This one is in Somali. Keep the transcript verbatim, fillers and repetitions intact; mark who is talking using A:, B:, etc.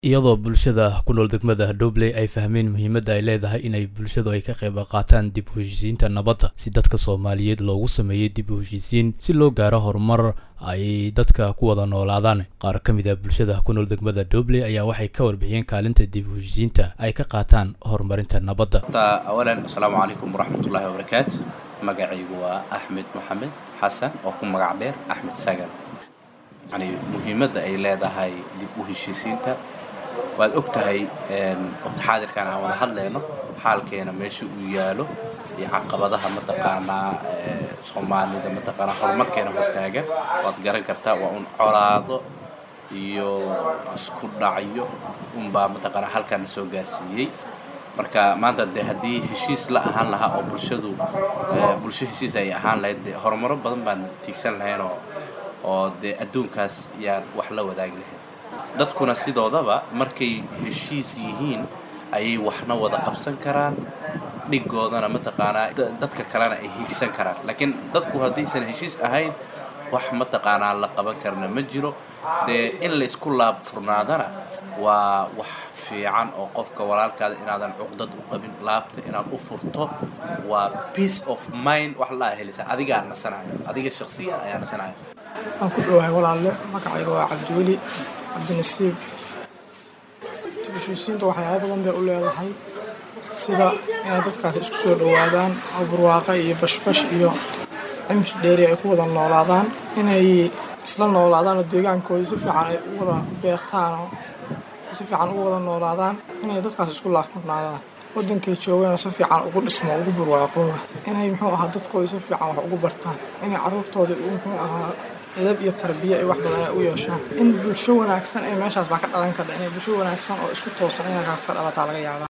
A: iyadoo bulshada ku nool degmada Dobley ay fahmeen muhiimadda ay leedahay inay bulshadu ay ka qayb qaataan dib u heshiisiinta nabadda si dadka Soomaaliyeed loogu sameeyo dib u heshiisiin si loo gaaro horumar ay dadka ku wada noolaadaan. Qaar ka mid ah bulshada ku nool degmada Dobley ayaa waxay ka warbixiyeen kaalinta dib u heshiisiinta ay ka qaataan horumarinta nabadda.
B: Awalan assalaamu calaykum waraxmatullaahi wabarakaatuh. Magacaygu waa Axmed Maxamed Xasan oo ku magac dheer Axmed Sagan. يعني muhiimadda ay leedahay dib u heshiisiinta waad ogtahay een waqti xaadirkan aan wada hadlayno xaalkeena meesha uu yaalo iyo caqabadaha mataqaana ee Soomaalida mataqaana horumarkeena hortaagan waad garan kartaa waa un colaado iyo isku dhacyo un baa mataqaana halkan soo gaarsiiyay marka maanta hadii heshiis la ahaan lahaa oo bulshadu bulsho heshiis ay ahaan lahayd horumar badan baan tiigsan lahayn oo de adduunkaas yaa wax la wadaag lahayd dadkuna sidoodaba markay heshiis yihiin ay waxna wada qabsan karaan dhigoodana mataqaana dadka kalena ay hiigsan karaan laakiin dadku hadaysan heshiis ahayn wax mataqaana la qaban karna ma jiro de in la isku laab furnaadana waa wax fiican oo qofka walaalkaada inaadan cuqdad u qabin laabta inaad u furto waa peace of mind wax la helisa adiga nasanayo adiga shakhsiyan ayaa nasanayo
C: aan ku dhawahay walaalle magacayga waa Cabdiweli Cabdinasiib heshiisiinta waxyaabo badan bay u leedahay sida inay dadkaas isku soo dhawaadaan barwaaqo iyo bashbash iyo cimri dheer ay ku wada noolaadaan inay isla noolaadaan deegaankooda si fiican ay u wada beertaan si fiican u wada noolaadaan inay dadkaas isku laafnaadaan wadankay joogaan si fiican ugu dhismo ugu barwaaqo inay muxuu ahaa dadkooda si fiican wax ugu bartaan inay carruurtooda muxuu ahaa edeb iyo tarbiya ay wax badan ay u yeeshaan in bulsho wanaagsan ay meeshaas ba ka dhalan kartaa inay bulsho wanaagsan oo isku toosan inay ka dhalataa laga yaabaa.